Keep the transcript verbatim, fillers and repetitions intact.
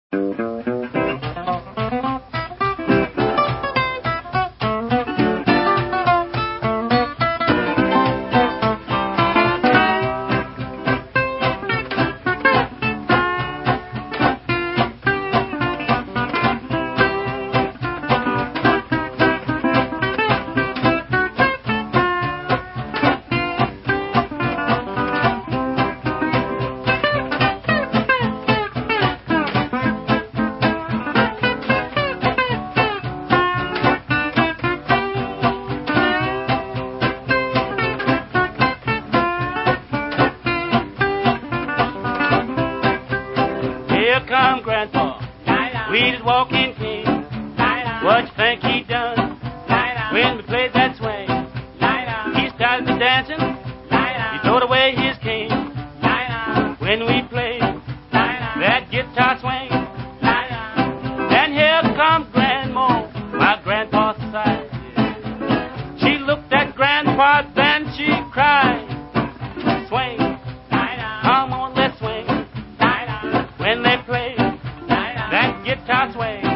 Here come Grandpa, we just walking king. What you think he done when we played that swing? He started to dancing, he throwed away his cane. When we played that guitar swing, and here comes Grandma, my Grandpa's side. She looked at Grandpa, then she cried. Swing, come on, let's swing. When they play that guitar swing.